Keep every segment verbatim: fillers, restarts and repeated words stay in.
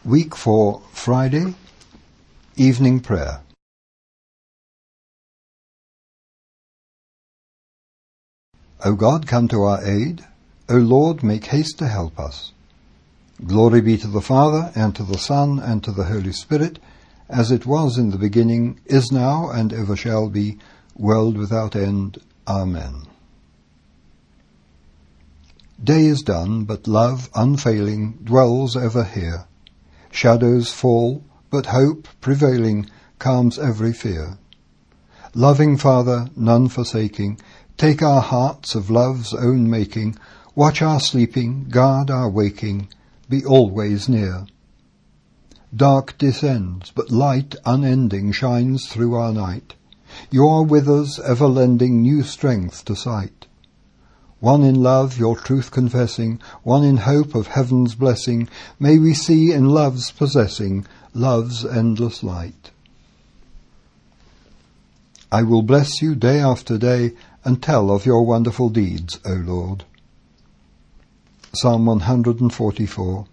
Week four, Friday, Evening Prayer. O God, come to our aid. O Lord, make haste to help us. Glory be to the Father, and to the Son, and to the Holy Spirit, as it was in the beginning, is now, and ever shall be, world without end. Amen. Day is done, but love, unfailing, dwells ever here. Shadows fall, but hope, prevailing, calms every fear. Loving Father, none forsaking, take our hearts of love's own making, watch our sleeping, guard our waking, be always near. Dark descends, but light unending shines through our night. You are with us, ever lending new strength to sight. One in love, your truth confessing, one in hope of heaven's blessing, may we see in love's possessing, love's endless light. I will bless you day after day, and tell of your wonderful deeds, O Lord. Psalm one hundred forty-four.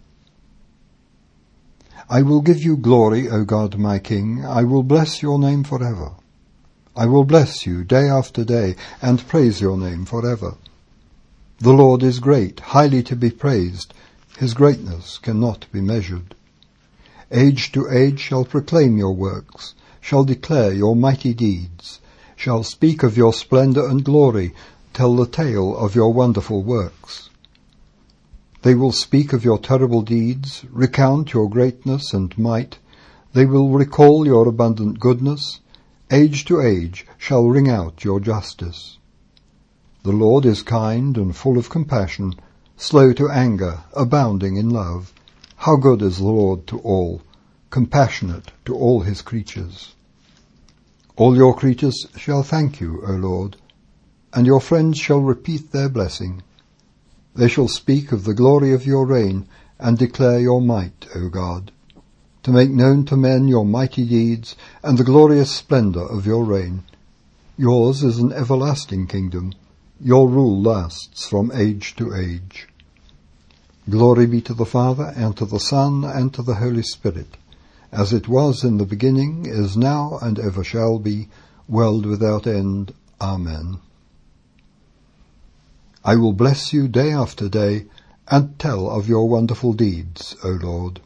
I will give you glory, O God my King, I will bless your name forever. I will bless you day after day, and praise your name forever. The Lord is great, highly to be praised. His greatness cannot be measured. Age to age shall proclaim your works, shall declare your mighty deeds, shall speak of your splendor and glory, tell the tale of your wonderful works. They will speak of your terrible deeds, recount your greatness and might. They will recall your abundant goodness. Age to age shall ring out your justice. The Lord is kind and full of compassion, slow to anger, abounding in love. How good is the Lord to all, compassionate to all his creatures. All your creatures shall thank you, O Lord, and your friends shall repeat their blessing. They shall speak of the glory of your reign and declare your might, O God, to make known to men your mighty deeds and the glorious splendor of your reign. Yours is an everlasting kingdom. Your rule lasts from age to age. Glory be to the Father, and to the Son, and to the Holy Spirit, as it was in the beginning, is now, and ever shall be, world without end. Amen. I will bless you day after day, and tell of your wonderful deeds, O Lord.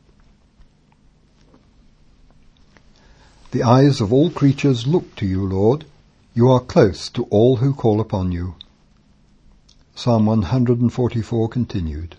The eyes of all creatures look to you, Lord. You are close to all who call upon you. Psalm one hundred forty-four continued.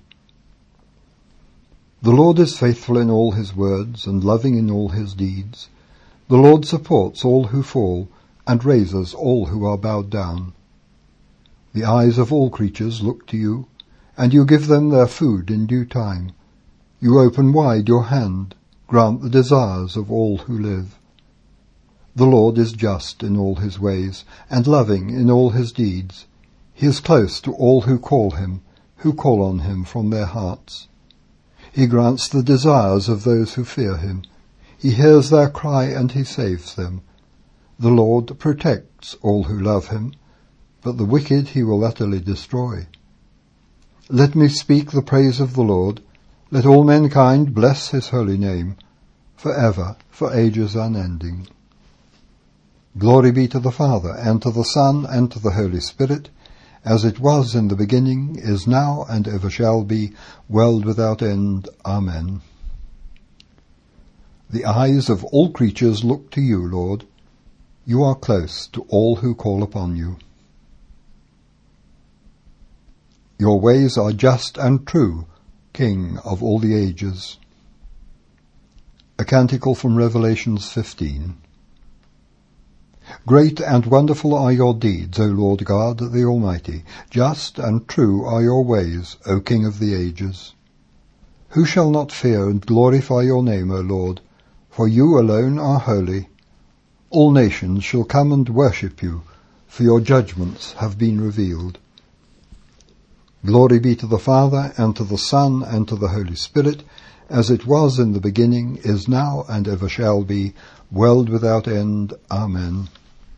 The Lord is faithful in all his words, and loving in all his deeds. The Lord supports all who fall, and raises all who are bowed down. The eyes of all creatures look to you, and you give them their food in due time. You open wide your hand, grant the desires of all who live. The Lord is just in all his ways, and loving in all his deeds. He is close to all who call him, who call on him from their hearts. He grants the desires of those who fear him. He hears their cry, and he saves them. The Lord protects all who love him, but the wicked he will utterly destroy. Let me speak the praise of the Lord. Let all mankind bless his holy name, for ever, for ages unending. Glory be to the Father, and to the Son, and to the Holy Spirit, as it was in the beginning, is now, and ever shall be, world without end. Amen. The eyes of all creatures look to you, Lord. You are close to all who call upon you. Your ways are just and true, King of all the ages. A canticle from Revelations fifteen. Great and wonderful are your deeds, O Lord God, the Almighty. Just and true are your ways, O King of the ages. Who shall not fear and glorify your name, O Lord? For you alone are holy. All nations shall come and worship you, for your judgments have been revealed. Glory be to the Father, and to the Son, and to the Holy Spirit, as it was in the beginning, is now, and ever shall be, world without end. Amen.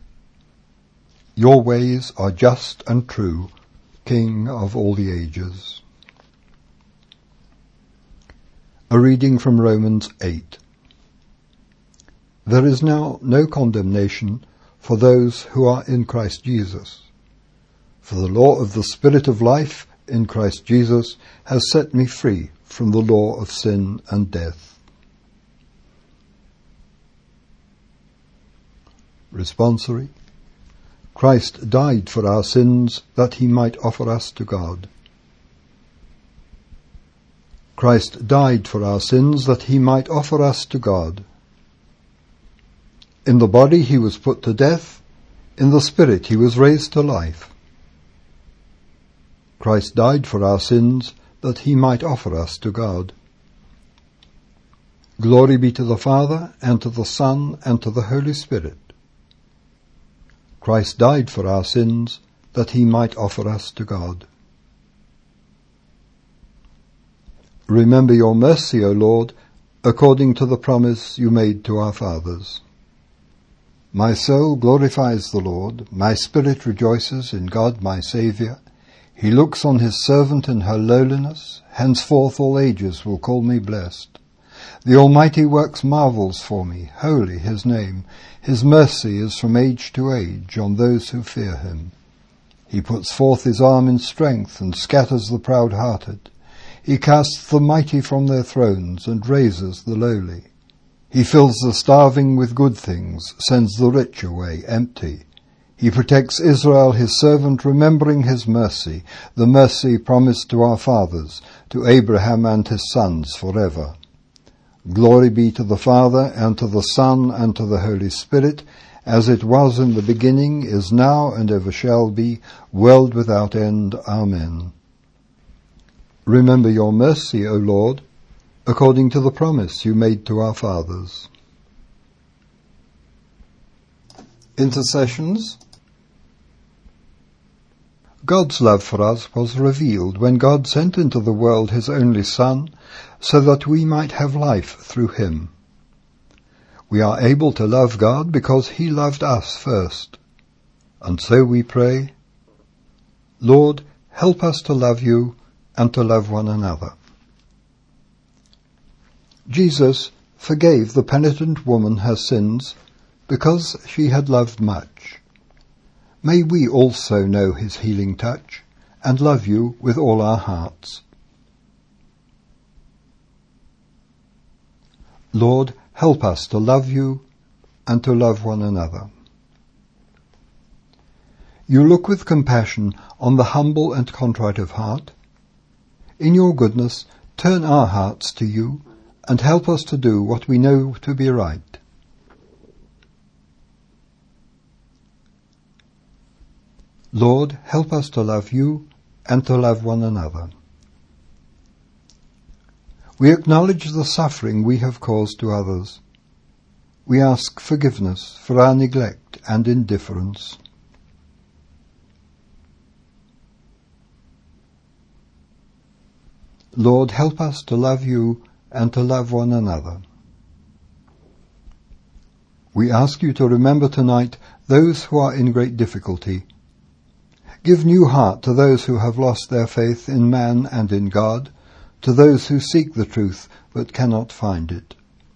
Your ways are just and true, King of all the ages. A reading from Romans eight. There is now no condemnation for those who are in Christ Jesus. For the law of the Spirit of life in Christ Jesus has set me free from the law of sin and death. Responsory. Christ died for our sins that he might offer us to God. Christ died for our sins that he might offer us to God. In the body he was put to death, in the spirit he was raised to life. Christ died for our sins that he might offer us to God. Glory be to the Father, and to the Son, and to the Holy Spirit. Christ died for our sins that he might offer us to God. Remember your mercy, O Lord, according to the promise you made to our fathers. My soul glorifies the Lord, my spirit rejoices in God my Saviour. He looks on his servant in her lowliness, henceforth all ages will call me blessed. The Almighty works marvels for me, holy his name. His mercy is from age to age on those who fear him. He puts forth his arm in strength and scatters the proud-hearted. He casts the mighty from their thrones and raises the lowly. He fills the starving with good things, sends the rich away empty. He protects Israel his servant, remembering his mercy, the mercy promised to our fathers, to Abraham and his sons forever. Glory be to the Father, and to the Son, and to the Holy Spirit, as it was in the beginning, is now, and ever shall be, world without end. Amen. Remember your mercy, O Lord, according to the promise you made to our fathers. Intercessions. God's love for us was revealed when God sent into the world his only Son, so that we might have life through him. We are able to love God because he loved us first. And so we pray, Lord, help us to love you and to love one another. Jesus forgave the penitent woman her sins because she had loved much. May we also know his healing touch and love you with all our hearts. Lord, help us to love you and to love one another. You look with compassion on the humble and contrite of heart. In your goodness, turn our hearts to you and help us to do what we know to be right. Lord, help us to love you and to love one another. We acknowledge the suffering we have caused to others. We ask forgiveness for our neglect and indifference. Lord, help us to love you and to love one another. We ask you to remember tonight those who are in great difficulty. Give new heart to those who have lost their faith in man and in God, to those who seek the truth but cannot find it.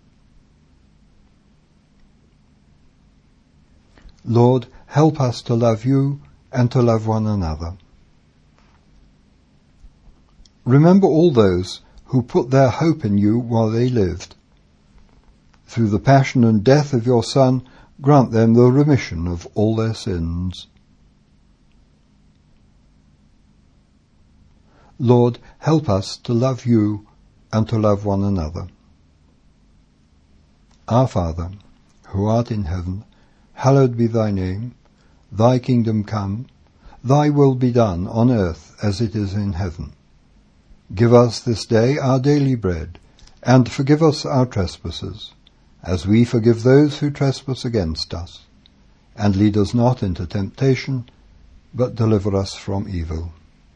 Lord, help us to love you and to love one another. Remember all those who put their hope in you while they lived. Through the passion and death of your Son, grant them the remission of all their sins. Lord, help us to love you and to love one another. Our Father, who art in heaven, hallowed be thy name. Thy kingdom come, thy will be done on earth as it is in heaven. Give us this day our daily bread, and forgive us our trespasses, as we forgive those who trespass against us. And lead us not into temptation, but deliver us from evil.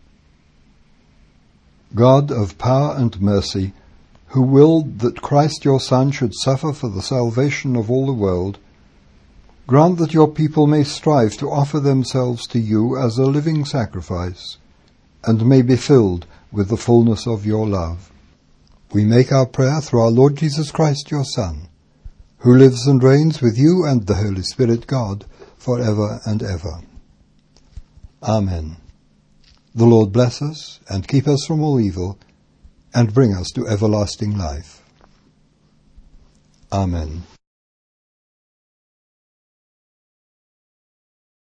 God of power and mercy, who willed that Christ your Son should suffer for the salvation of all the world, grant that your people may strive to offer themselves to you as a living sacrifice, and may be filled with the fullness of your love. We make our prayer through our Lord Jesus Christ, your Son, who lives and reigns with you and the Holy Spirit, God, for ever and ever. Amen. The Lord bless us and keep us from all evil, and bring us to everlasting life. Amen.